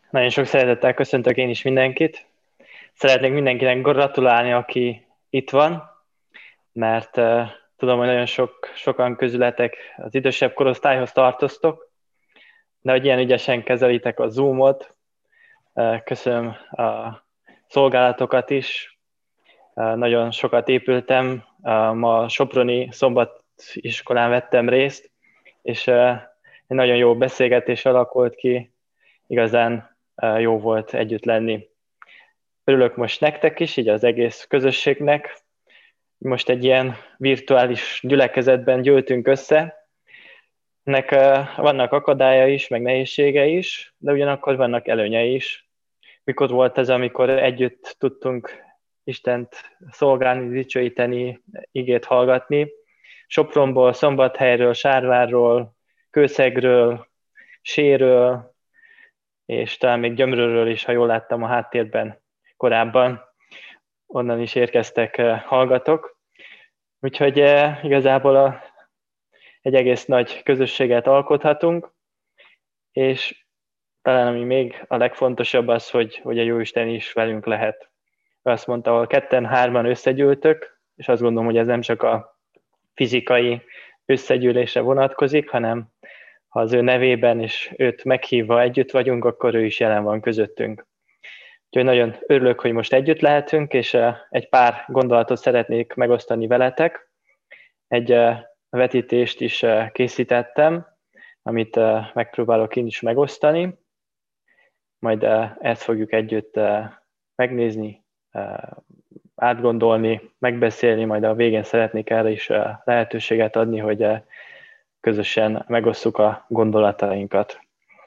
Nagyon sok szeretettel köszöntök én is mindenkit. Szeretnék mindenkinek gratulálni, aki itt van, mert tudom, hogy nagyon sokan közületek az idősebb korosztályhoz tartoztok, de hogy ilyen ügyesen kezelitek a Zoomot. Köszönöm a szolgálatokat is. Nagyon sokat épültem, ma a Soproni Szombatiskolán vettem részt, és egy nagyon jó beszélgetés alakult ki, igazán jó volt együtt lenni. Örülök most nektek is, így az egész közösségnek. Most egy ilyen virtuális gyülekezetben gyűltünk össze. Ennek vannak akadálya is, meg nehézsége is, de ugyanakkor vannak előnyei is. Mikor volt ez, amikor együtt tudtunk Istent szolgálni, dicsőíteni, igét hallgatni. Sopronból, Szombathelyről, Sárvárról, Kőszegről, Séről, és talán még Gyömrőről is, ha jól láttam a háttérben korábban, onnan is érkeztek hallgatók. Úgyhogy igazából egy egész nagy közösséget alkothatunk, és talán ami még a legfontosabb az, hogy a Jóisten is velünk lehet. Azt mondta, ahol ketten-hárman összegyűltök, és azt gondolom, hogy ez nem csak a fizikai összegyűlésre vonatkozik, hanem ha az ő nevében és őt meghívva együtt vagyunk, akkor ő is jelen van közöttünk. Úgyhogy nagyon örülök, hogy most együtt lehetünk, és egy pár gondolatot szeretnék megosztani veletek. Egy vetítést is készítettem, amit megpróbálok én is megosztani. Majd ezt fogjuk együtt megnézni, átgondolni, megbeszélni, majd a végén szeretnék erre is lehetőséget adni, hogy közösen megosszuk a gondolatainkat.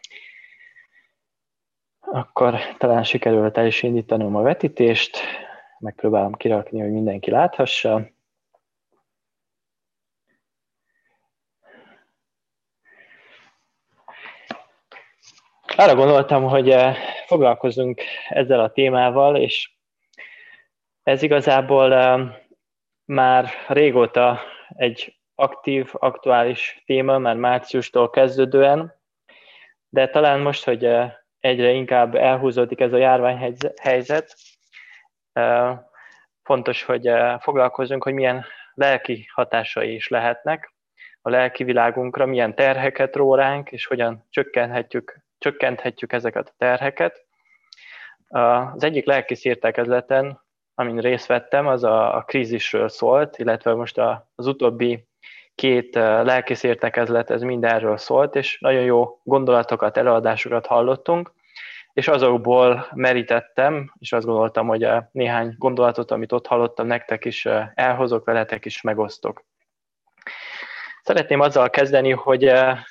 Akkor talán sikerült el is indítanom a vetítést, megpróbálom kirakni, hogy mindenki láthassa. Arra gondoltam, hogy foglalkozunk ezzel a témával, és ez igazából már régóta egy aktív, aktuális téma, már márciustól kezdődően, de talán most, hogy egyre inkább elhúzódik ez a járványhelyzet, fontos, hogy foglalkozzunk, hogy milyen lelki hatásai is lehetnek a lelki világunkra, milyen terheket ró ránk, és hogyan csökkenthetjük ezeket a terheket. Az egyik lelkész értekezleten, amin részt vettem, az a krízisről szólt, illetve most az utóbbi 2 lelkész értekezlet, ez mindenről szólt, és nagyon jó gondolatokat, előadásokat hallottunk, és azokból merítettem, és azt gondoltam, hogy néhány gondolatot, amit ott hallottam, nektek is elhozok, veletek is megosztok. Szeretném azzal kezdeni, hogy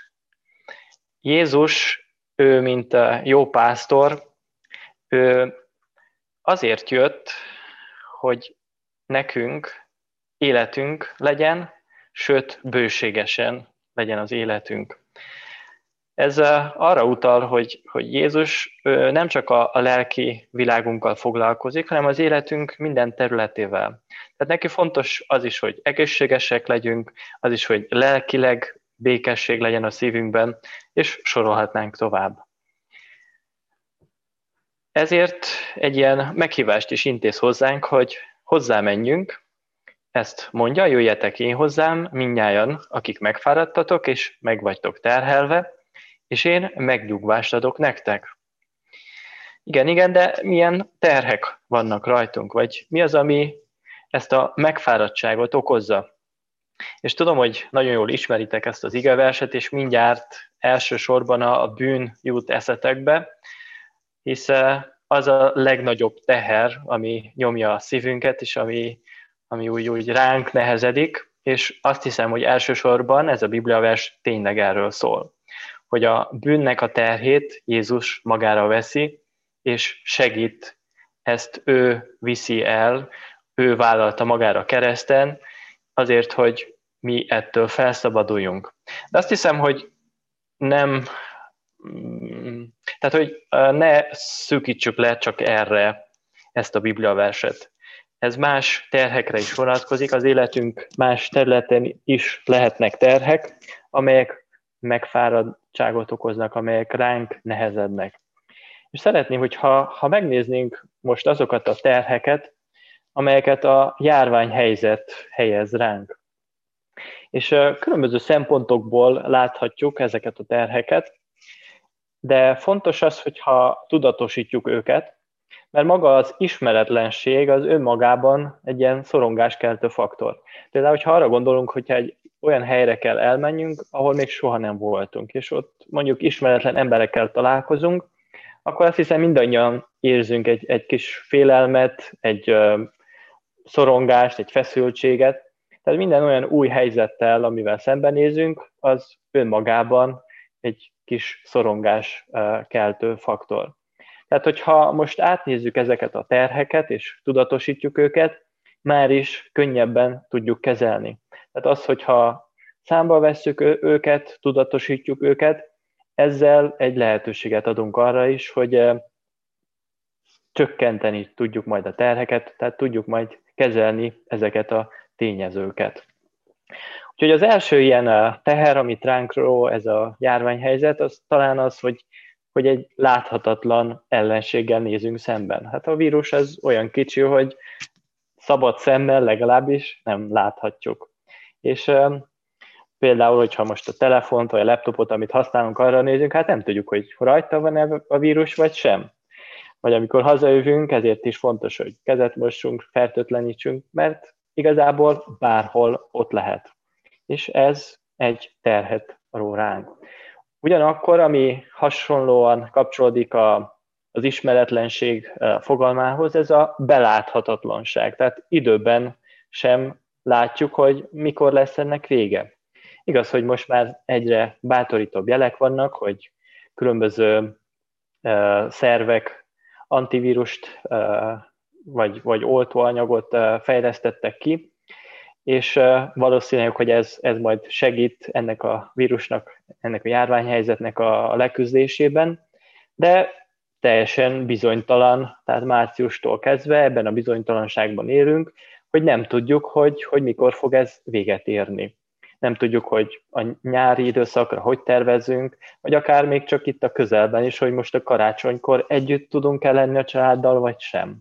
Jézus, ő mint jó pásztor, ő azért jött, hogy nekünk életünk legyen, sőt, bőségesen legyen az életünk. Ez arra utal, hogy Jézus nem csak a lelki világunkkal foglalkozik, hanem az életünk minden területével. Tehát neki fontos az is, hogy egészségesek legyünk, az is, hogy lelkileg békesség legyen a szívünkben, és sorolhatnánk tovább. Ezért egy ilyen meghívást is intéz hozzánk, hogy hozzámenjünk, ezt mondja, jöjjetek én hozzám, mindnyájan, akik megfáradtatok és meg vagytok terhelve, és én megnyugvást adok nektek. Igen, de milyen terhek vannak rajtunk, vagy mi az, ami ezt a megfáradtságot okozza? És tudom, hogy nagyon jól ismeritek ezt az igeverset, és mindjárt elsősorban a bűn jut eszetekbe, hisz az a legnagyobb teher, ami nyomja a szívünket, és ami úgy ránk nehezedik, és azt hiszem, hogy elsősorban ez a bibliavers tényleg erről szól, hogy a bűnnek a terhét Jézus magára veszi, és segít, ezt ő viszi el, ő vállalta magára kereszten, azért, hogy mi ettől felszabaduljunk. De azt hiszem, hogy hogy ne szűkítsük le csak erre ezt a bibliaverset. Ez más terhekre is vonatkozik, az életünk más területen is lehetnek terhek, amelyek megfáradtságot okoznak, amelyek ránk nehezednek. És szeretném, hogyha megnéznénk most azokat a terheket, amelyeket a járványhelyzet helyez ránk. És különböző szempontokból láthatjuk ezeket a terheket, de fontos az, hogyha tudatosítjuk őket, mert maga az ismeretlenség az önmagában egy ilyen szorongáskeltő faktor. Például, hogyha arra gondolunk, hogyha egy olyan helyre kell elmenjünk, ahol még soha nem voltunk, és ott mondjuk ismeretlen emberekkel találkozunk, akkor azt hiszem mindannyian érzünk egy kis félelmet, egy szorongást, egy feszültséget. Tehát minden olyan új helyzettel, amivel szembenézünk, az önmagában egy kis szorongás keltő faktor. Tehát, hogyha most átnézzük ezeket a terheket, és tudatosítjuk őket, már is könnyebben tudjuk kezelni. Tehát az, hogyha számba vesszük őket, tudatosítjuk őket, ezzel egy lehetőséget adunk arra is, hogy csökkenteni tudjuk majd a terheket, tehát tudjuk majd kezelni ezeket a tényezőket. Úgyhogy az első ilyen teher, amit ránk ró ez a járványhelyzet, az talán az, hogy egy láthatatlan ellenséggel nézünk szemben. Hát a vírus az olyan kicsi, hogy szabad szemmel legalábbis nem láthatjuk. És például, hogyha most a telefont vagy a laptopot, amit használunk, arra nézünk, hát nem tudjuk, hogy rajta van-e a vírus, vagy sem. Vagy amikor hazajövünk, ezért is fontos, hogy kezet mossunk, fertőtlenítsünk, mert igazából bárhol ott lehet. És ez egy terhet ró ránk. Ugyanakkor, ami hasonlóan kapcsolódik az ismeretlenség fogalmához, ez a beláthatatlanság. Tehát időben sem látjuk, hogy mikor lesz ennek vége. Igaz, hogy most már egyre bátorítóbb jelek vannak, hogy különböző szervek antivírust vagy oltóanyagot fejlesztettek ki, és valószínűleg, hogy ez majd segít ennek a vírusnak, ennek a járványhelyzetnek a leküzdésében, de teljesen bizonytalan, tehát márciustól kezdve ebben a bizonytalanságban élünk, hogy nem tudjuk, hogy mikor fog ez véget érni. Nem tudjuk, hogy a nyári időszakra hogy tervezzünk, vagy akár még csak itt a közelben is, hogy most a karácsonykor együtt tudunk-e lenni a családdal, vagy sem.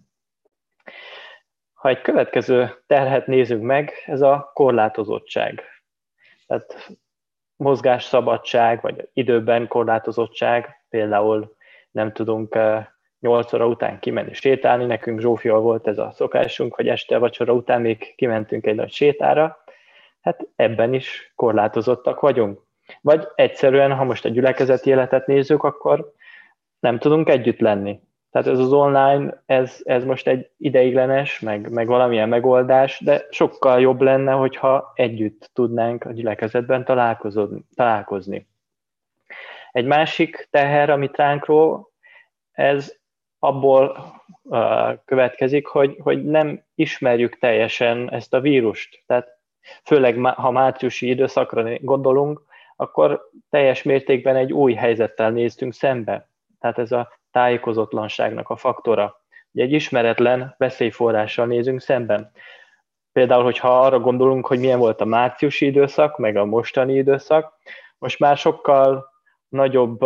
Ha egy következő terhet nézzük meg, ez a korlátozottság. Tehát mozgásszabadság, vagy időben korlátozottság, például nem tudunk 8 óra után kimenni sétálni, nekünk Zsófival volt ez a szokásunk, hogy este vacsora után még kimentünk egy nagy sétára, hát ebben is korlátozottak vagyunk. Vagy egyszerűen, ha most a gyülekezeti életet nézzük, akkor nem tudunk együtt lenni. Tehát ez az online, ez most egy ideiglenes, meg valamilyen megoldás, de sokkal jobb lenne, hogyha együtt tudnánk a gyülekezetben találkozni. Egy másik teher, amit ránk ró, ez abból következik, hogy nem ismerjük teljesen ezt a vírust. Tehát főleg, ha márciusi időszakra gondolunk, akkor teljes mértékben egy új helyzettel néztünk szembe. Tehát ez a tájékozatlanságnak a faktora. Ugye egy ismeretlen veszélyforrással nézünk szemben. Például, hogyha arra gondolunk, hogy milyen volt a márciusi időszak, meg a mostani időszak, most már sokkal nagyobb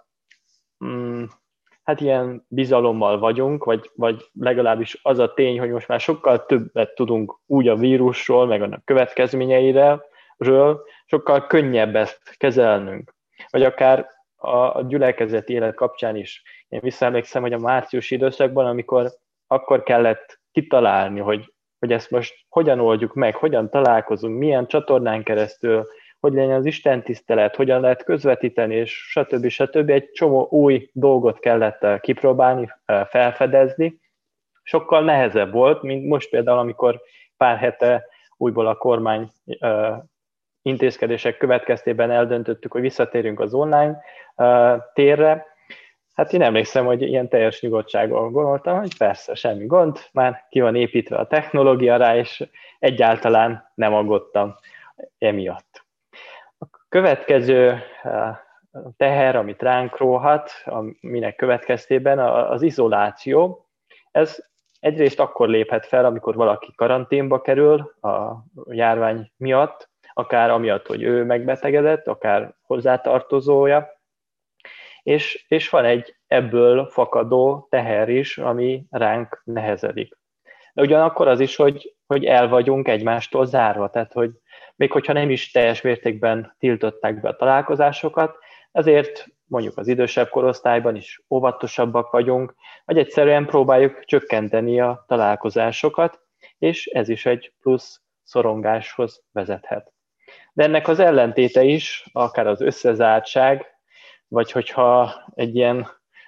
hát ilyen bizalommal vagyunk, vagy legalábbis az a tény, hogy most már sokkal többet tudunk úgy a vírusról, meg a következményeiről, sokkal könnyebb ezt kezelnünk. Vagy akár a gyülekezeti élet kapcsán is. Én visszaemlékszem, hogy a márciusi időszakban, amikor akkor kellett kitalálni, hogy ezt most hogyan oldjuk meg, hogyan találkozunk, milyen csatornán keresztül, hogy legyen az istentisztelet, hogyan lehet közvetíteni, és stb. Egy csomó új dolgot kellett kipróbálni, felfedezni. Sokkal nehezebb volt, mint most például, amikor pár hete újból a kormány intézkedések következtében eldöntöttük, hogy visszatérünk az online térre. Hát én emlékszem, hogy ilyen teljes nyugodtsággal gondoltam, hogy persze, semmi gond, már ki van építve a technológia rá, és egyáltalán nem aggódtam emiatt. A következő teher, amit ránk róhat, aminek következtében az izoláció. Ez egyrészt akkor léphet fel, amikor valaki karanténba kerül a járvány miatt, akár amiatt, hogy ő megbetegedett, akár hozzátartozója, és van egy ebből fakadó teher is, ami ránk nehezedik. De ugyanakkor az is, hogy el vagyunk egymástól zárva, tehát hogy még hogyha nem is teljes mértékben tiltották be a találkozásokat, ezért mondjuk az idősebb korosztályban is óvatosabbak vagyunk, vagy egyszerűen próbáljuk csökkenteni a találkozásokat, és ez is egy plusz szorongáshoz vezethet. De ennek az ellentéte is, akár az összezártság, vagy hogyha egy ilyen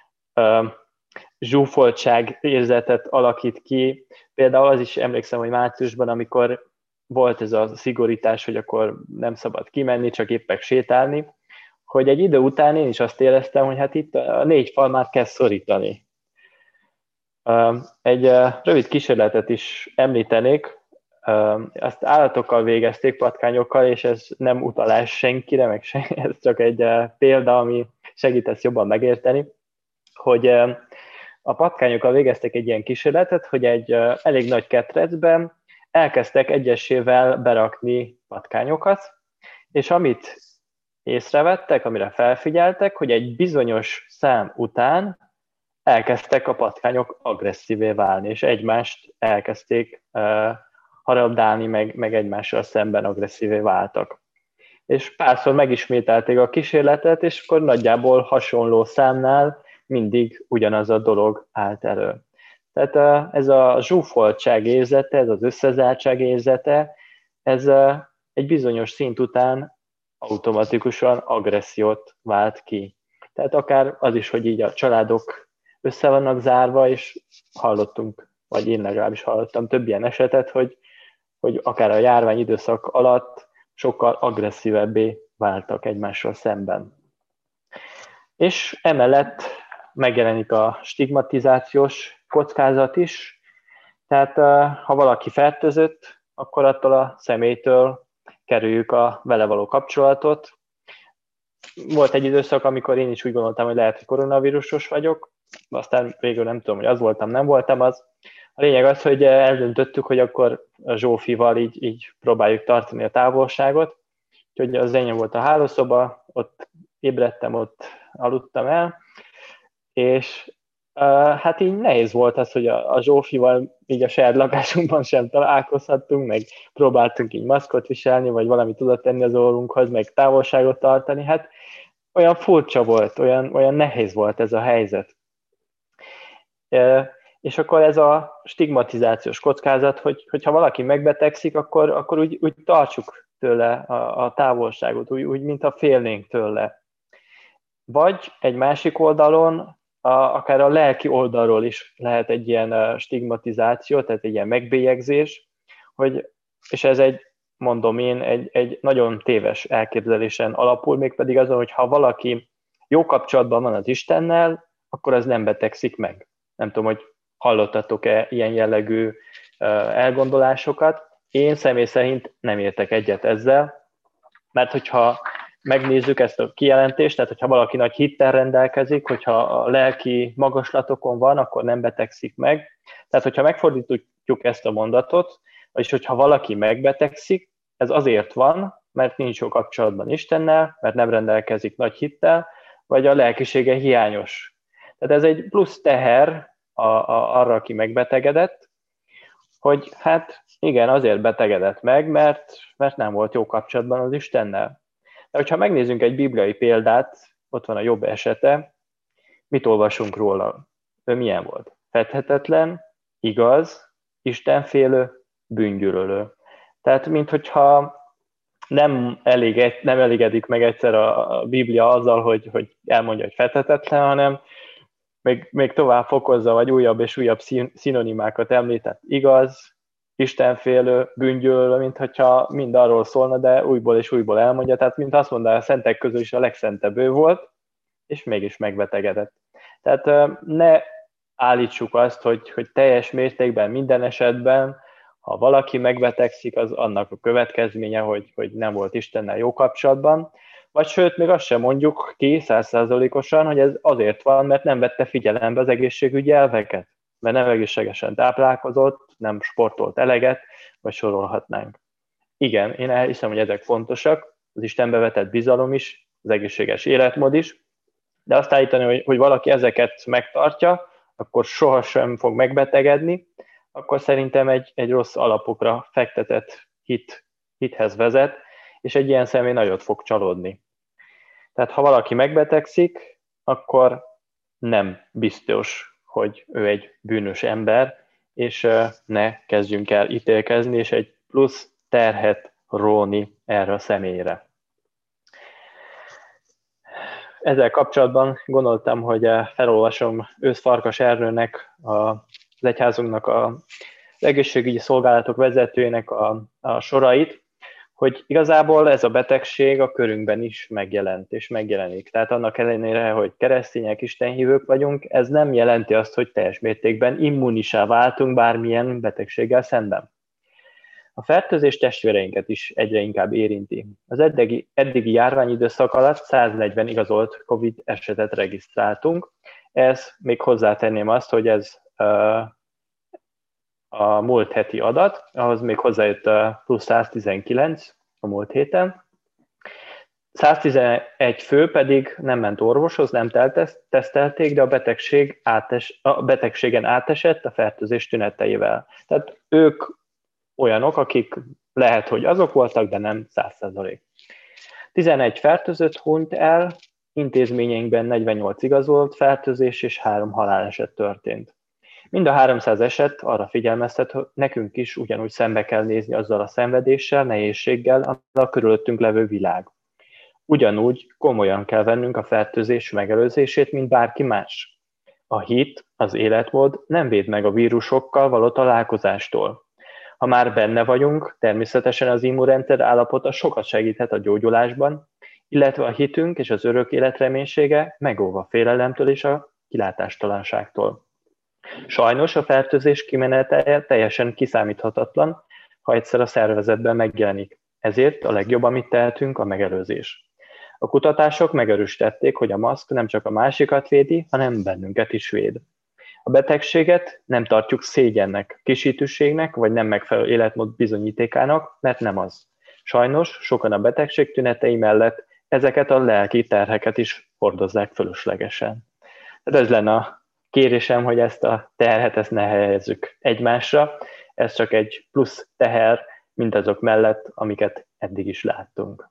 zsúfoltság érzetet alakít ki. Például az is emlékszem, hogy márciusban, amikor volt ez a szigorítás, hogy akkor nem szabad kimenni, csak éppen sétálni, hogy egy idő után én is azt éreztem, hogy hát itt a 4 fal már kezd szorítani. Egy rövid kísérletet is említenék, azt állatokkal végezték, patkányokkal, és ez nem utalás senkire, meg ez csak egy példa, ami segít ezt jobban megérteni, hogy a patkányokkal végeztek egy ilyen kísérletet, hogy egy elég nagy ketrecben elkezdtek egyesével berakni patkányokat, és amit észrevettek, amire felfigyeltek, hogy egy bizonyos szám után elkezdtek a patkányok agresszívé válni, és egymást elkezdték harabdálni, meg egymással szemben agresszívé váltak. És párszor megismételték a kísérletet, és akkor nagyjából hasonló számnál mindig ugyanaz a dolog állt elő. Tehát ez a zsúfoltság érzete, ez az összezártság érzete, ez egy bizonyos szint után automatikusan agressziót vált ki. Tehát akár az is, hogy így a családok össze vannak zárva, és hallottunk, vagy én legalábbis hallottam több ilyen esetet, hogy akár a járvány időszak alatt sokkal agresszívebbé váltak egymással szemben. És emellett megjelenik a stigmatizációs kockázat is, tehát ha valaki fertőzött, akkor attól a személytől kerüljük a vele való kapcsolatot. Volt egy időszak, amikor én is úgy gondoltam, hogy lehet, hogy koronavírusos vagyok, aztán végül nem tudom, hogy az voltam, nem voltam az. A lényeg az, hogy eldöntöttük, hogy akkor a Zsófival így próbáljuk tartani a távolságot. Úgyhogy az enyém volt a hálószoba, ott ébredtem, ott aludtam el, és hát így nehéz volt az, hogy a Zsófival így a saját lakásunkban sem találkozhattunk, meg próbáltunk így maszkot viselni, vagy valamit tudott tenni az orrunkhoz, meg távolságot tartani. Hát olyan furcsa volt, olyan nehéz volt ez a helyzet. És akkor ez a stigmatizációs kockázat, hogyha valaki megbetegszik, akkor úgy tartsuk tőle a távolságot, úgy, mintha félnénk tőle. Vagy egy másik oldalon, akár a lelki oldalról is lehet egy ilyen stigmatizáció, tehát egy ilyen megbélyegzés, és ez mondom én, egy nagyon téves elképzelésen alapul, mégpedig azon, hogy ha valaki jó kapcsolatban van az Istennel, akkor az nem betegszik meg. Nem tudom, hogy hallottatok-e ilyen jellegű elgondolásokat. Én személy szerint nem értek egyet ezzel, mert hogyha megnézzük ezt a kijelentést, tehát hogyha valaki nagy hittel rendelkezik, hogyha a lelki magaslatokon van, akkor nem betegszik meg. Tehát hogyha megfordítjuk ezt a mondatot, és hogyha valaki megbetegszik, ez azért van, mert nincs jó kapcsolatban Istennel, mert nem rendelkezik nagy hittel, vagy a lelkisége hiányos. Tehát ez egy plusz teher arra, aki megbetegedett, hogy hát igen, azért betegedett meg, mert nem volt jó kapcsolatban az Istennel. De hogyha megnézzünk egy bibliai példát, ott van a Jobb esete, mit olvasunk róla? Ő milyen volt? Fedhetetlen, igaz, istenfélő, bűngyűlölő. Tehát, minthogyha nem elégedik meg egyszer a Biblia azzal, hogy elmondja, hogy fedhetetlen, hanem még tovább fokozza, vagy újabb és újabb szinonimákat említ, tehát igaz, istenfélő, bűngyűlölő, mintha mind arról szólna, de újból és újból elmondja, tehát mint azt mondaná, a szentek közül is a legszentebb ő volt, és mégis megbetegedett. Tehát ne állítsuk azt, hogy teljes mértékben minden esetben, ha valaki megbetegszik, az annak a következménye, hogy nem volt Istennel jó kapcsolatban, vagy sőt, még azt sem mondjuk ki 100%-osan, hogy ez azért van, mert nem vette figyelembe az egészségügyi elveket, mert nem egészségesen táplálkozott, nem sportolt eleget, vagy sorolhatnánk. Igen, én elhiszem, hogy ezek fontosak, az Istenbe vetett bizalom is, az egészséges életmód is, De azt állítani, hogy valaki ezeket megtartja, akkor sohasem fog megbetegedni, akkor szerintem egy rossz alapokra fektetett hithez vezet, és egy ilyen személy nagyot fog csalódni. Tehát ha valaki megbetegszik, akkor nem biztos, hogy ő egy bűnös ember, és ne kezdjünk el ítélkezni, és egy plusz terhet róni erre a személyre. Ezzel kapcsolatban gondoltam, hogy felolvasom Ősz Farkas Ernőnek, az egyházunknak az egészségügyi szolgálatok vezetőjének a sorait, hogy igazából ez a betegség a körünkben is megjelent és megjelenik. Tehát annak ellenére, hogy keresztények, istenhívők vagyunk, ez nem jelenti azt, hogy teljes mértékben immunisá váltunk bármilyen betegséggel szemben. A fertőzés testvéreinket is egyre inkább érinti. Az eddigi járványidőszak alatt 140 igazolt COVID esetet regisztráltunk. Ez még hozzátenném azt, hogy ez a múlt heti adat, ahhoz még hozzájött plusz 119 a múlt héten. 111 fő pedig nem ment orvoshoz, nem tesztelték, de a betegségen átesett a fertőzés tüneteivel. Tehát ők olyanok, akik lehet, hogy azok voltak, de nem 100%. 11 fertőzött hunyt el, intézményeinkben 48 igazolt fertőzés és 3 haláleset történt. Mind a 300 eset arra figyelmeztet, hogy nekünk is ugyanúgy szembe kell nézni azzal a szenvedéssel, nehézséggel, ami a körülöttünk levő világ. Ugyanúgy komolyan kell vennünk a fertőzés megelőzését, mint bárki más. A hit, az életmód nem véd meg a vírusokkal való találkozástól. Ha már benne vagyunk, természetesen az immunrendszer állapota sokat segíthet a gyógyulásban, illetve a hitünk és az örök élet reménysége megóv a félelemtől és a kilátástalanságtól. Sajnos a fertőzés kimenete teljesen kiszámíthatatlan, ha egyszer a szervezetben megjelenik. Ezért a legjobb, amit tehetünk, a megelőzés. A kutatások megerősítették, hogy a maszk nem csak a másikat védi, hanem bennünket is véd. A betegséget nem tartjuk szégyennek, kisítőségnek, vagy nem megfelelő életmód bizonyítékának, mert nem az. Sajnos sokan a betegség tünetei mellett ezeket a lelki terheket is hordozzák fölöslegesen. Tehát ez lenne a kérésem, hogy ezt a terhet ne helyezzük egymásra, ez csak egy plusz teher, mint azok mellett, amiket eddig is láttunk.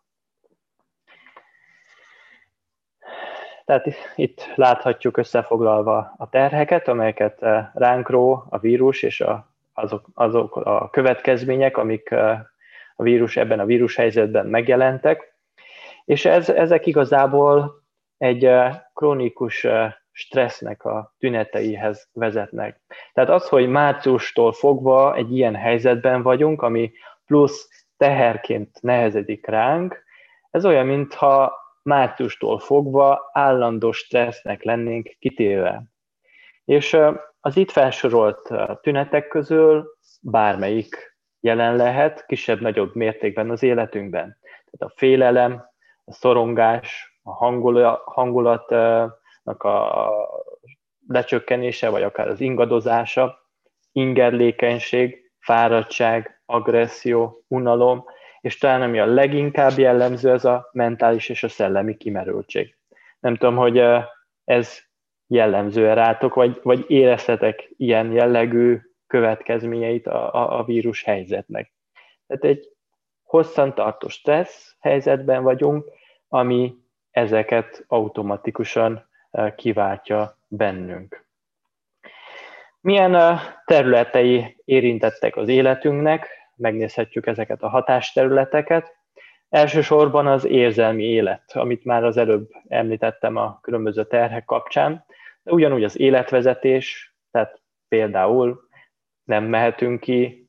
Tehát itt láthatjuk összefoglalva a terheket, amelyeket ránk ró a vírus, és azok a következmények, amik a vírus ebben a vírushelyzetben megjelentek. És ezek igazából egy krónikus stressznek a tüneteihez vezetnek. Tehát az, hogy márciustól fogva egy ilyen helyzetben vagyunk, ami plusz teherként nehezedik ránk, ez olyan, mintha márciustól fogva állandó stressznek lennénk kitéve. És az itt felsorolt tünetek közül bármelyik jelen lehet, kisebb-nagyobb mértékben az életünkben. Tehát a félelem, a szorongás, a hangulatnak a lecsökkenése, vagy akár az ingadozása, ingerlékenység, fáradtság, agresszió, unalom, és talán ami a leginkább jellemző, az a mentális és a szellemi kimerültség. Nem tudom, hogy ez jellemző rátok, vagy éreztetek ilyen jellegű következményeit a vírus helyzetnek. Tehát egy hosszantartó stressz helyzetben vagyunk, ami ezeket automatikusan kiváltja bennünk. Milyen területei érintettek az életünknek? Megnézhetjük ezeket a hatásterületeket. Elsősorban az érzelmi élet, amit már az előbb említettem a különböző terhek kapcsán, de ugyanúgy az életvezetés, tehát például nem mehetünk ki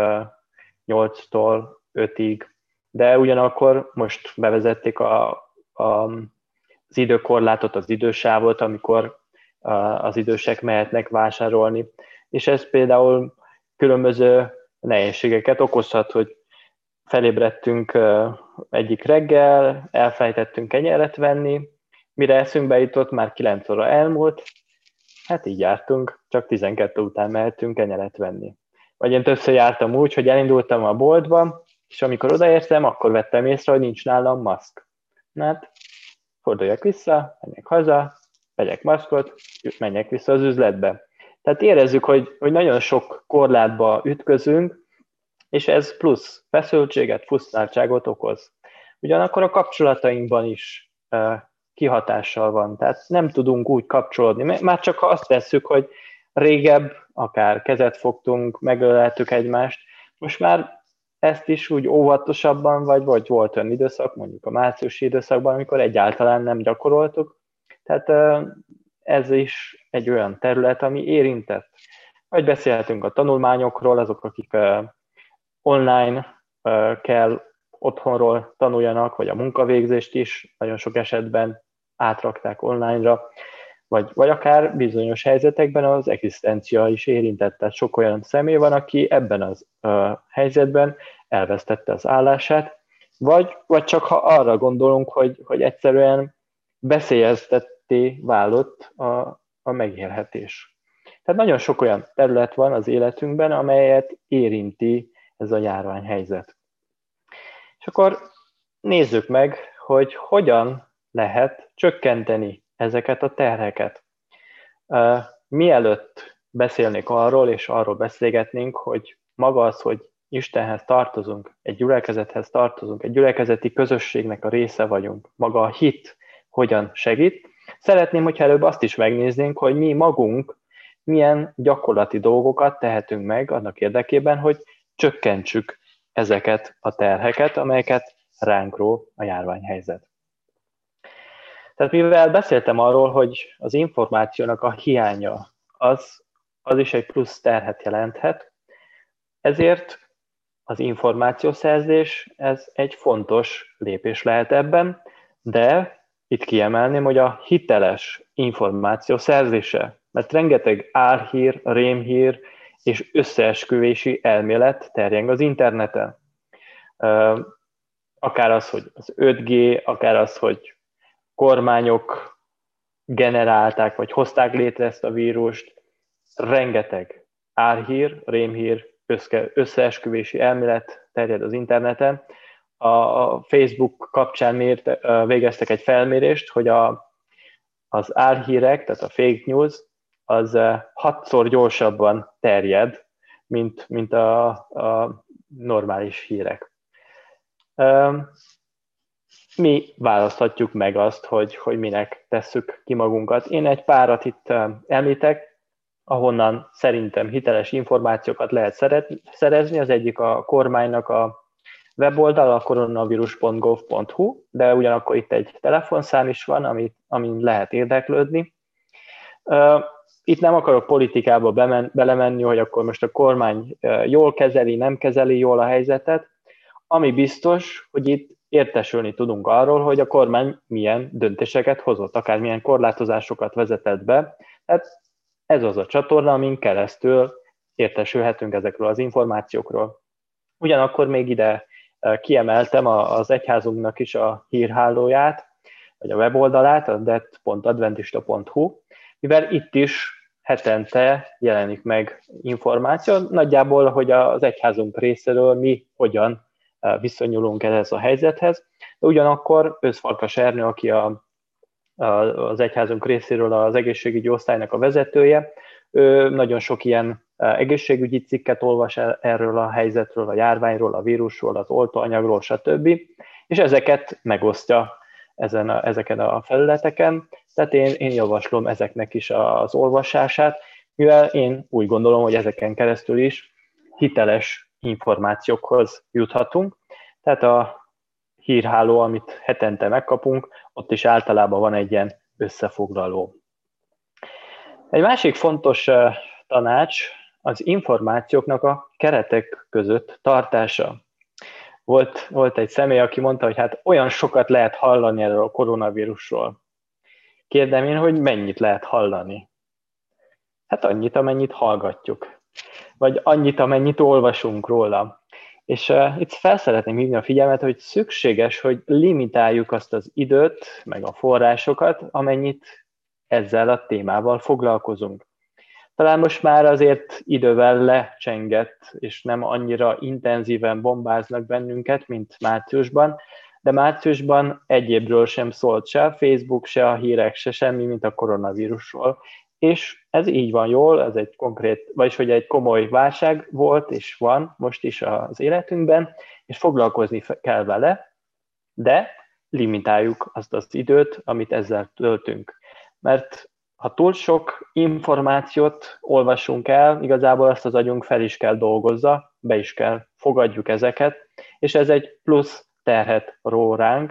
8-tól 5-ig, de ugyanakkor most bevezették az időkorlátot, az idősávot, amikor az idősek mehetnek vásárolni, és ez például különböző nehézségeket okozhat, hogy felébredtünk egyik reggel, elfelejtettünk kenyeret venni, mire eszünkbe jutott, már 9 óra elmúlt, hát így jártunk, csak 12 után mehetünk kenyeret venni. Vagy én többször jártam úgy, hogy elindultam a boltba, és amikor odaértem, akkor vettem észre, hogy nincs nálam maszk. Hát, forduljak vissza, menjek haza, vegyek maszkot, menjek vissza az üzletbe. Tehát érezzük, hogy nagyon sok korlátba ütközünk, és ez plusz feszültséget, frusztráltságot okoz. Ugyanakkor a kapcsolatainkban is kihatással van, tehát nem tudunk úgy kapcsolódni. Már csak ha azt tesszük, hogy régebb akár kezet fogtunk, megöleltük egymást, most már ezt is úgy óvatosabban, vagy volt olyan időszak, mondjuk a márciusi időszakban, amikor egyáltalán nem gyakoroltuk. Tehát ez is egy olyan terület, ami érintett. Vagy beszélhetünk a tanulmányokról, azok, akik online kell otthonról tanuljanak, vagy a munkavégzést is nagyon sok esetben átrakták online-ra, vagy akár bizonyos helyzetekben az egzisztencia is érintett. Tehát sok olyan személy van, aki ebben az helyzetben elvesztette az állását, vagy csak ha arra gondolunk, hogy egyszerűen veszélyeztetté válott a megélhetés. Tehát nagyon sok olyan terület van az életünkben, amelyet érinti ez a járványhelyzet. És akkor nézzük meg, hogy hogyan lehet csökkenteni ezeket a terheket. Mielőtt beszélnék arról, és arról beszélgetnénk, hogy maga az, hogy Istenhez tartozunk, egy gyülekezethez tartozunk, egy gyülekezeti közösségnek a része vagyunk, maga a hit hogyan segít, szeretném, hogyha előbb azt is megnéznénk, hogy mi magunk milyen gyakorlati dolgokat tehetünk meg annak érdekében, hogy csökkentsük ezeket a terheket, amelyeket ránk ró a járványhelyzet. Tehát mivel beszéltem arról, hogy az információnak a hiánya az is egy plusz terhet jelenthet, ezért az információszerzés ez egy fontos lépés lehet ebben, de itt kiemelném, hogy a hiteles információ szerzése, mert rengeteg álhír, rémhír és összeesküvési elmélet terjeng az interneten. Akár az, hogy az 5G, akár az, hogy kormányok generálták, vagy hozták létre ezt a vírust, rengeteg álhír, rémhír, összeesküvési elmélet terjed az interneten. A Facebook kapcsán végeztek egy felmérést, hogy az álhírek, tehát a fake news, az 6-szor gyorsabban terjed, mint a normális hírek. Mi választhatjuk meg azt, hogy minek tesszük ki magunkat. Én egy párat itt említek, ahonnan szerintem hiteles információkat lehet szerezni. Az egyik a kormánynak a weboldal, a coronavirus.gov.hu, de ugyanakkor itt egy telefonszám is van, amin lehet érdeklődni. Itt nem akarok politikába belemenni, hogy akkor most a kormány jól kezeli, nem kezeli jól a helyzetet. Ami biztos, hogy itt értesülni tudunk arról, hogy a kormány milyen döntéseket hozott, akár milyen korlátozásokat vezetett be. Tehát ez az a csatorna, amin keresztül értesülhetünk ezekről az információkról. Ugyanakkor még ide kiemeltem az egyházunknak is a hírhálóját, vagy a weboldalát, a det.adventista.hu, mivel itt is hetente jelenik meg információ, nagyjából, hogy az egyházunk részéről mi hogyan viszonyulunk ehhez a helyzethez. De ugyanakkor Őszfalkas Ernő, aki az egyházunk részéről az egészségügyi osztálynak a vezetője, ő nagyon sok ilyen egészségügyi cikket olvas erről a helyzetről, a járványról, a vírusról, az oltóanyagról, stb. És ezeket megosztja ezeken a felületeken. Tehát én javaslom ezeknek is az olvasását, mivel én úgy gondolom, hogy ezeken keresztül is hiteles információkhoz juthatunk. Tehát a hírháló, amit hetente megkapunk, ott is általában van egy ilyen összefoglaló. Egy másik fontos tanács az információknak a keretek között tartása. Volt egy személy, aki mondta, hogy hát olyan sokat lehet hallani erről a koronavírusról. Kérdem én, hogy mennyit lehet hallani? Hát annyit, amennyit hallgatjuk. Vagy annyit, amennyit olvasunk róla. És itt fel szeretném hívni a figyelmet, hogy szükséges, hogy limitáljuk azt az időt, meg a forrásokat, amennyit ezzel a témával foglalkozunk. Talán most már azért idővel lecsengett, és nem annyira intenzíven bombáznak bennünket, mint márciusban, de márciusban egyébről sem szólt se a Facebook, se a hírek, se semmi, mint a koronavírusról. És ez így van jól, ez egy konkrét, vagyis hogy egy komoly válság volt, és van most is az életünkben, és foglalkozni kell vele, de limitáljuk azt az időt, amit ezzel töltünk. Mert ha túl sok információt olvasunk el, igazából azt az agyunk fel is kell dolgozza, be is kell fogadjuk ezeket, és ez egy plusz terhet ró ránk,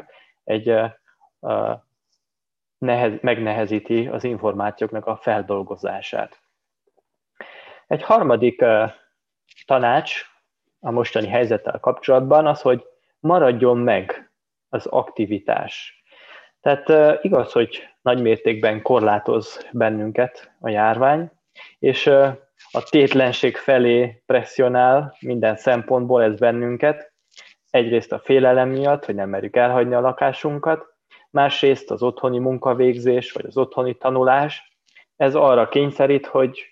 megnehezíti az információknak a feldolgozását. Egy harmadik tanács a mostani helyzettel kapcsolatban az, hogy maradjon meg az aktivitás. Tehát igaz, hogy nagy mértékben korlátoz bennünket a járvány, és a tétlenség felé presszionál minden szempontból ez bennünket. Egyrészt a félelem miatt, hogy nem merjük elhagyni a lakásunkat, másrészt az otthoni munkavégzés, vagy az otthoni tanulás. Ez arra kényszerít, hogy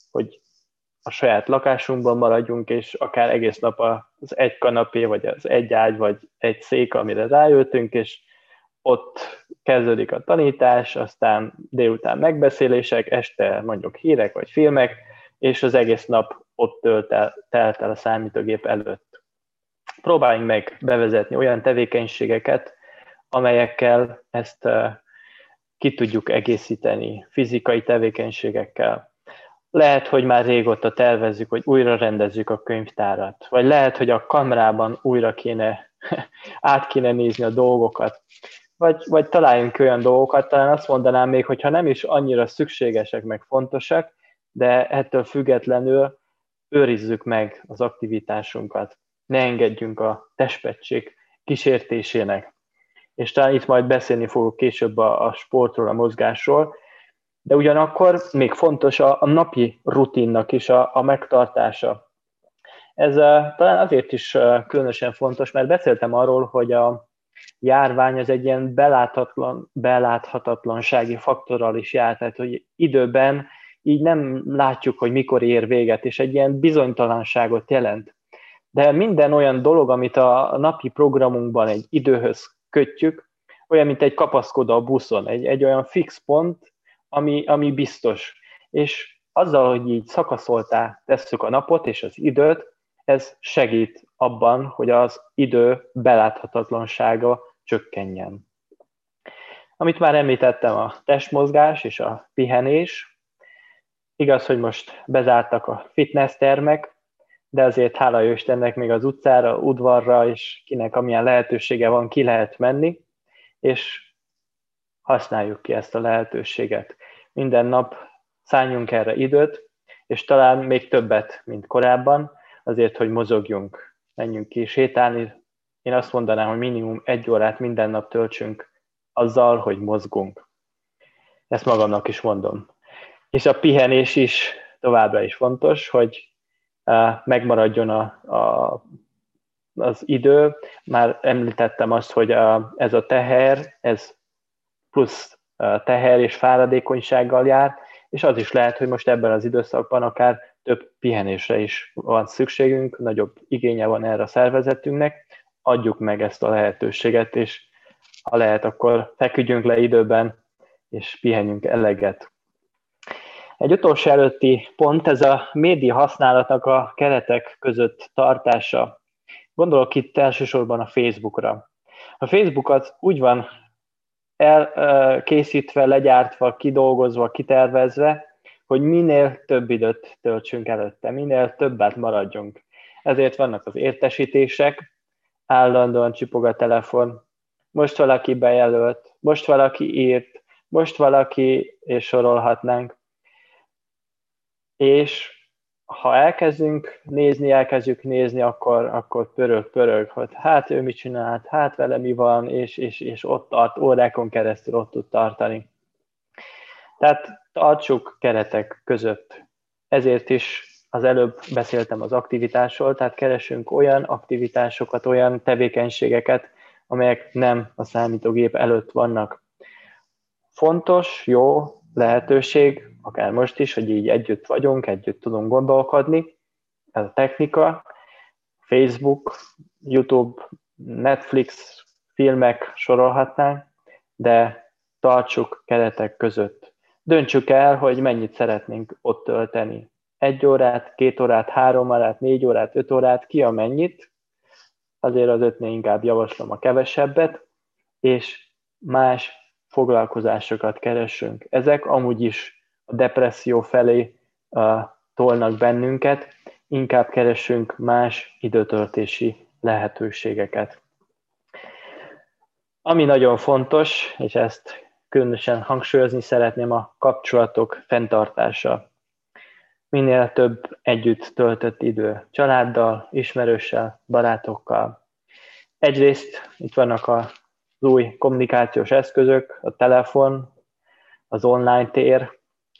a saját lakásunkban maradjunk, és akár egész nap az egy kanapé, vagy az egy ágy, vagy egy szék, amire rájöttünk, és ott kezdődik a tanítás, aztán délután megbeszélések, este mondjuk hírek vagy filmek, és az egész nap ott telt el a számítógép előtt. Próbáljunk meg bevezetni olyan tevékenységeket, amelyekkel ezt ki tudjuk egészíteni, fizikai tevékenységekkel. Lehet, hogy már régóta tervezzük, hogy újra rendezzük a könyvtárat, vagy lehet, hogy a kamrában újra át kéne nézni a dolgokat, vagy találjunk olyan dolgokat, talán azt mondanám még, hogyha nem is annyira szükségesek, meg fontosak, de ettől függetlenül őrizzük meg az aktivitásunkat, ne engedjünk a testpettség kísértésének. És talán itt majd beszélni fogok később a sportról, a mozgásról, de ugyanakkor még fontos a napi rutinnak is a megtartása. Ez talán azért is különösen fontos, mert beszéltem arról, hogy a járvány az egy ilyen beláthatatlansági faktorral is jár, tehát hogy időben így nem látjuk, hogy mikor ér véget, és egy ilyen bizonytalanságot jelent. De minden olyan dolog, amit a napi programunkban egy időhöz kötjük, olyan, mint egy kapaszkoda a buszon, egy olyan fix pont, ami biztos. És azzal, hogy így szakaszoltá tesszük a napot és az időt, ez segít abban, hogy az idő beláthatatlansága csökkenjen. Amit már említettem, a testmozgás és a pihenés. Igaz, hogy most bezártak a fitnesstermek, de azért hála jó Istennek még az utcára, udvarra, és kinek amilyen lehetősége van, ki lehet menni, és használjuk ki ezt a lehetőséget. Minden nap szálljunk erre időt, és talán még többet, mint korábban, azért, hogy mozogjunk, menjünk ki sétálni. Én azt mondanám, hogy minimum 1 órát minden nap töltsünk azzal, hogy mozgunk. Ezt magamnak is mondom. És a pihenés is továbbra is fontos, hogy megmaradjon az idő. Már említettem azt, hogy ez a teher, ez plusz teher és fáradékonysággal jár, és az is lehet, hogy most ebben az időszakban akár több pihenésre is van szükségünk, nagyobb igénye van erre a szervezetünknek, adjuk meg ezt a lehetőséget, és ha lehet, akkor feküdjünk le időben, és pihenjünk eleget. Egy utolsó előtti pont, ez a média használatnak a keretek között tartása. Gondolok itt elsősorban a Facebookra. A Facebook az úgy van elkészítve, legyártva, kidolgozva, kitervezve, hogy minél több időt töltsünk előtte, minél többet maradjunk. Ezért vannak az értesítések, állandóan csipog a telefon, most valaki bejelölt, most valaki írt, most valaki, és sorolhatnánk. És ha elkezdjük nézni, akkor pörög, hogy hát ő mit csinált, hát vele mi van, és ott tart, órákon keresztül ott tud tartani. Tehát tartsuk keretek között. Ezért is az előbb beszéltem az aktivitásról, tehát keresünk olyan aktivitásokat, olyan tevékenységeket, amelyek nem a számítógép előtt vannak. Fontos, jó lehetőség, akár most is, hogy így együtt vagyunk, együtt tudunk gondolkodni. Ez a technika, Facebook, YouTube, Netflix, filmek sorolhatnánk, de tartsuk keretek között. Döntsük el, hogy mennyit szeretnénk ott tölteni. 1 órát, 2 órát, 3 órát, 4 órát, 5 órát, ki a mennyit, azért az 5-nél inkább javaslom a kevesebbet, és más foglalkozásokat keressünk. Ezek amúgy is a depresszió felé tolnak bennünket, inkább keressünk más időtöltési lehetőségeket. Ami nagyon fontos, és ezt különösen hangsúlyozni szeretném, a kapcsolatok fenntartása. Minél több együtt töltött idő családdal, ismerőssel, barátokkal. Egyrészt itt vannak az új kommunikációs eszközök, a telefon, az online tér,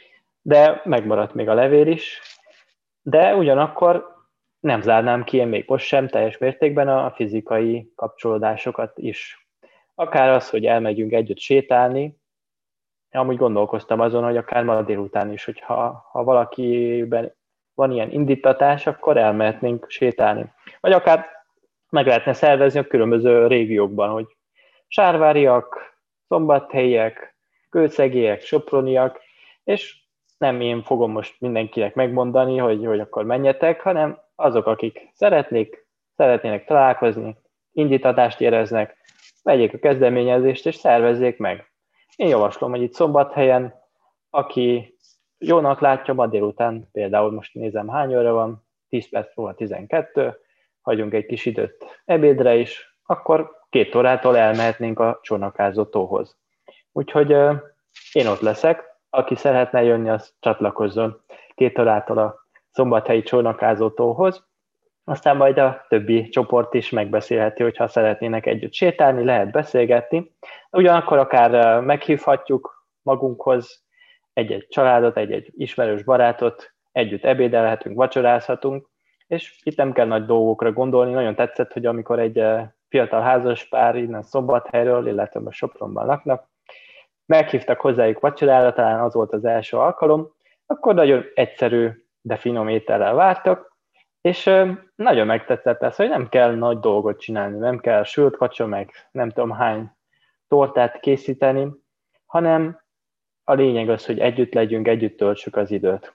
de megmaradt még a levél is, de ugyanakkor nem zárnám ki én még most sem teljes mértékben a fizikai kapcsolódásokat is. Akár az, hogy elmegyünk együtt sétálni, amúgy gondolkoztam azon, hogy akár ma délután is, hogyha valakiben van ilyen indítatás, akkor elmehetnénk sétálni. Vagy akár meg lehetne szervezni a különböző régiókban, hogy sárváriak, szombathelyiek, kőszegélyek, soproniak, és nem én fogom most mindenkinek megmondani, hogy akkor menjetek, hanem azok, akik szeretnének találkozni, indítatást éreznek, vegyék a kezdeményezést és szervezzék meg. Én javaslom, hogy itt Szombathelyen, aki jónak látja, ma délután, például most nézem hány óra van, 10 perc múlva 12, hagyunk egy kis időt ebédre is, akkor 2 órától elmehetnénk a csónakázó tóhoz. Úgyhogy én ott leszek, aki szeretne jönni, az csatlakozzon 2 órától a szombathelyi csónakázó tóhoz, aztán majd a többi csoport is megbeszélheti, hogyha szeretnének együtt sétálni, lehet beszélgetni. Ugyanakkor akár meghívhatjuk magunkhoz egy-egy családot, egy-egy ismerős barátot, együtt ebédelhetünk, vacsorázhatunk, és itt nem kell nagy dolgokra gondolni. Nagyon tetszett, hogy amikor egy fiatal házas pár innen Szombathelyről, illetve a Sopronban laknak, meghívtak hozzájuk vacsorára, talán az volt az első alkalom, akkor nagyon egyszerű, de finom étellel vártak, és nagyon megtetszett ez, hogy nem kell nagy dolgot csinálni, nem kell sült kacsa, meg nem tudom hány tortát készíteni, hanem a lényeg az, hogy együtt legyünk, együtt töltsük az időt.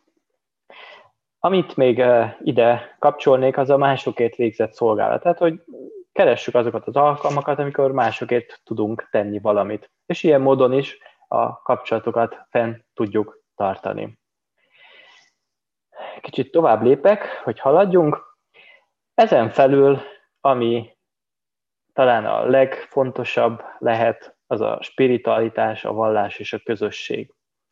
Amit még ide kapcsolnék, az a másokért végzett szolgálat. Tehát, hogy keressük azokat az alkalmakat, amikor másokért tudunk tenni valamit. És ilyen módon is a kapcsolatokat fenn tudjuk tartani. Kicsit tovább lépek, hogy haladjunk. Ezen felül, ami talán a legfontosabb lehet, az a spiritualitás, a vallás és a közösség.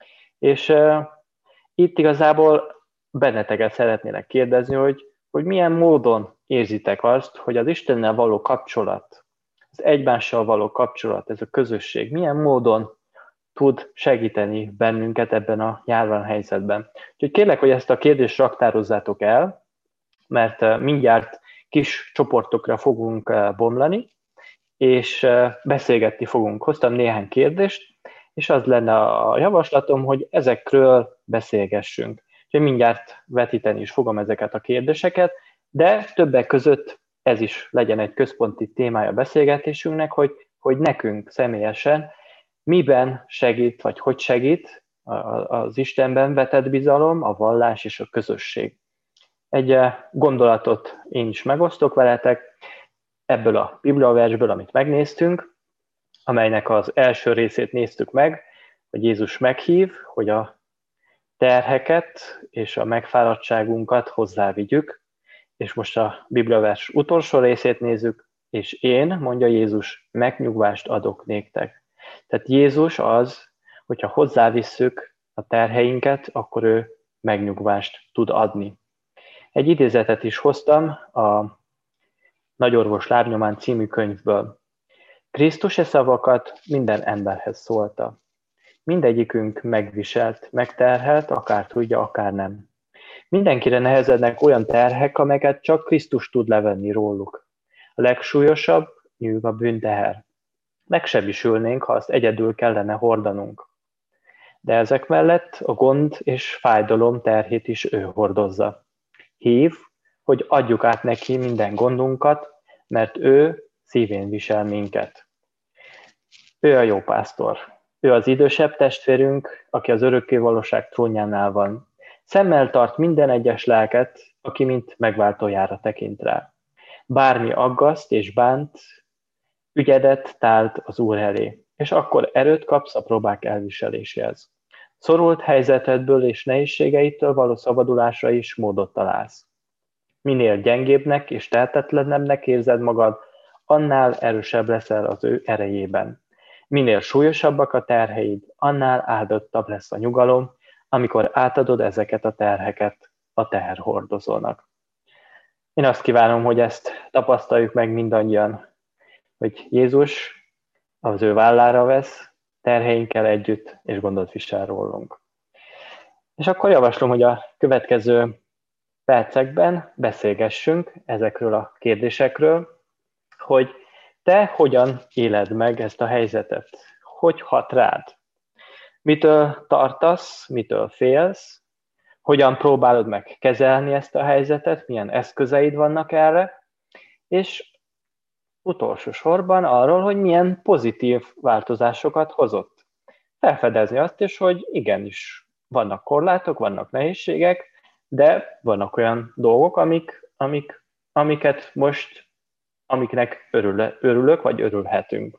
És itt igazából benneteket szeretnélek kérdezni, hogy milyen módon érzitek azt, hogy az Istennel való kapcsolat, az egymással való kapcsolat, ez a közösség, milyen módon tud segíteni bennünket ebben a járványhelyzetben. Úgyhogy kérlek, hogy ezt a kérdést raktározzátok el, mert mindjárt kis csoportokra fogunk bomlani, és beszélgetni fogunk. Hoztam néhány kérdést, és az lenne a javaslatom, hogy ezekről beszélgessünk. Úgyhogy mindjárt vetíteni is fogom ezeket a kérdéseket, de többek között ez is legyen egy központi témája a beszélgetésünknek, hogy nekünk személyesen miben segít, vagy hogy segít az Istenben vetett bizalom, a vallás és a közösség. Egy gondolatot én is megosztok veletek ebből a bibliaversből, amit megnéztünk, amelynek az első részét néztük meg, hogy Jézus meghív, hogy a terheket és a megfáradtságunkat hozzávigyük, és most a bibliavers utolsó részét nézzük, és én, mondja Jézus, megnyugvást adok néktek. Tehát Jézus az, hogyha hozzávisszük a terheinket, akkor ő megnyugvást tud adni. Egy idézetet is hoztam a Nagyorvos lábnyomán című könyvből. Krisztus e szavakat minden emberhez szólta. Mindegyikünk megviselt, megterhelt, akár tudja, akár nem. Mindenkire nehezednek olyan terhek, amelyeket csak Krisztus tud levenni róluk. A legsúlyosabb nyűg a bűnteher. Megsebisülnénk, ha azt egyedül kellene hordanunk. De ezek mellett a gond és fájdalom terhét is ő hordozza. Hív, hogy adjuk át neki minden gondunkat, mert ő szívén visel minket. Ő a jó pásztor. Ő az idősebb testvérünk, aki az örökkévalóság trónjánál van. Szemmel tart minden egyes lelket, aki mint megváltójára tekint rá. Bármi aggaszt és bánt, ügyedet tált az Úr elé, és akkor erőt kapsz a próbák elviseléséhez. Szorult helyzetedből és nehézségeitől való szabadulásra is módot találsz. Minél gyengébbnek és tehetetlenebbnek érzed magad, annál erősebb leszel az ő erejében. Minél súlyosabbak a terheid, annál áldottabb lesz a nyugalom, amikor átadod ezeket a terheket a teherhordozónak. Én azt kívánom, hogy ezt tapasztaljuk meg mindannyian, hogy Jézus az ő vállára vesz, terheinkkel együtt, és gondot visel rólunk. És akkor javaslom, hogy a következő percekben beszélgessünk ezekről a kérdésekről, hogy te hogyan éled meg ezt a helyzetet? Hogy hat rád? Mitől tartasz, mitől félsz? Hogyan próbálod meg kezelni ezt a helyzetet? Milyen eszközeid vannak erre? És utolsó sorban arról, hogy milyen pozitív változásokat hozott. Felfedezni azt is, hogy igenis vannak korlátok, vannak nehézségek, de vannak olyan dolgok, amiket most, amiknek örülök, vagy örülhetünk.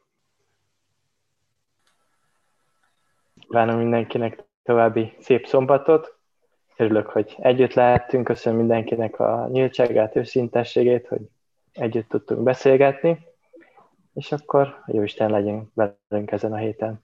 Kívánom mindenkinek további szép szombatot. Örülök, hogy együtt lehettünk. Köszönöm mindenkinek a nyíltságát, őszintességét, hogy együtt tudtunk beszélgetni. És akkor Jóisten legyen velünk ezen a héten.